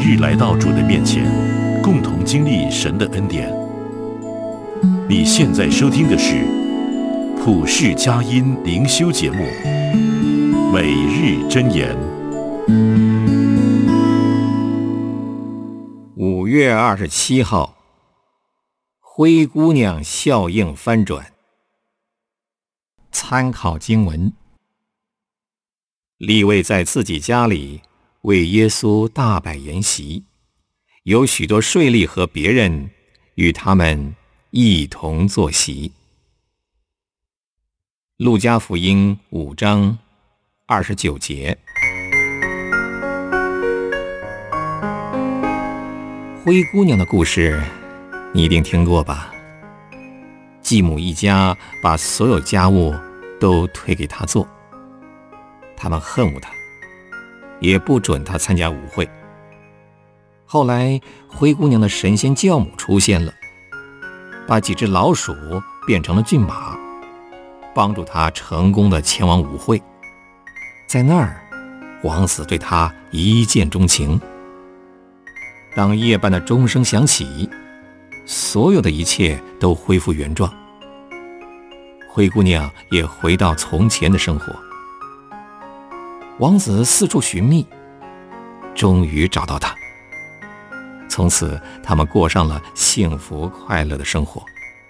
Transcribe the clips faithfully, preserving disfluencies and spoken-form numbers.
日来到主的面前，共同经历神的恩典。你现在收听的是普世佳音灵修节目《每日箴言》。 五月二十七号，灰姑娘效应翻转。参考经文：利未在自己家里为耶稣大摆筵席，有许多税吏和别人与他们一同坐席。路加福音五章二十九节。灰姑娘的故事你一定听过吧？继母一家把所有家务都推给她做，他们恨恶她，也不准她参加舞会。后来灰姑娘的神仙教母出现了，把几只老鼠变成了骏马，帮助她成功地前往舞会。在那儿，王子对她一见钟情。当夜半的钟声响起，所有的一切都恢复原状，灰姑娘也回到从前的生活。王子四处寻觅，终于找到她。从此他们过上了幸福快乐的生活。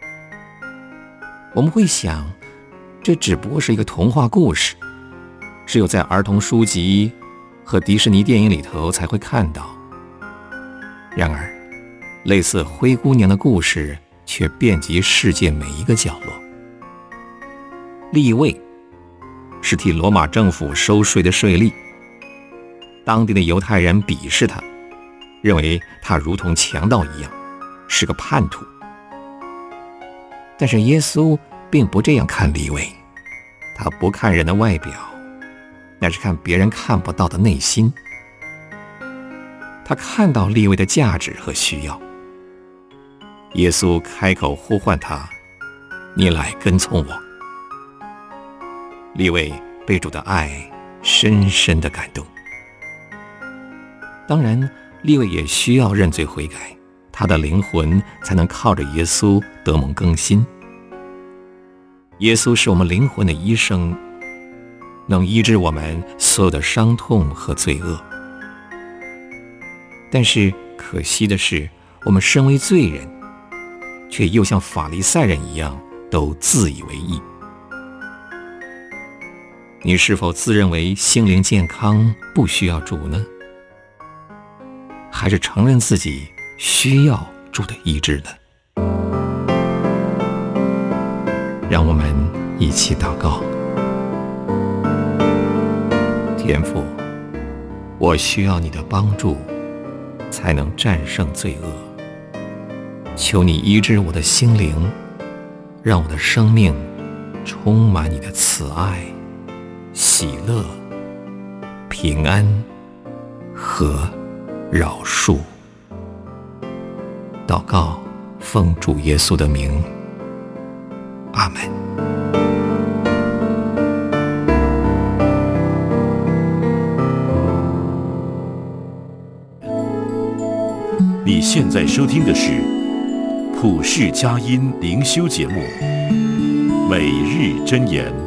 我们会想，这只不过是一个童话故事，只有在儿童书籍和迪士尼电影里头才会看到。然而类似灰姑娘的故事却遍及世界每一个角落。利未是替罗马政府收税的税吏，当地的犹太人鄙视他，认为他如同强盗一样，是个叛徒。但是耶稣并不这样看利未，他不看人的外表，乃是看别人看不到的内心。他看到利未的价值和需要。耶稣开口呼唤他：你来跟从我。利未被主的爱深深地感动。当然利未也需要认罪悔改，他的灵魂才能靠着耶稣得蒙更新。耶稣是我们灵魂的医生，能医治我们所有的伤痛和罪恶。但是可惜的是，我们身为罪人，却又像法利赛人一样，都自以为义。你是否自认为心灵健康，不需要主呢？还是承认自己需要主的医治呢？让我们一起祷告。天父，我需要你的帮助，才能战胜罪恶。求你医治我的心灵，让我的生命充满你的慈爱、喜乐、平安和饶恕。祷告，奉主耶稣的名，阿们。 你现在收听的是普世佳音灵修节目《每日箴言》。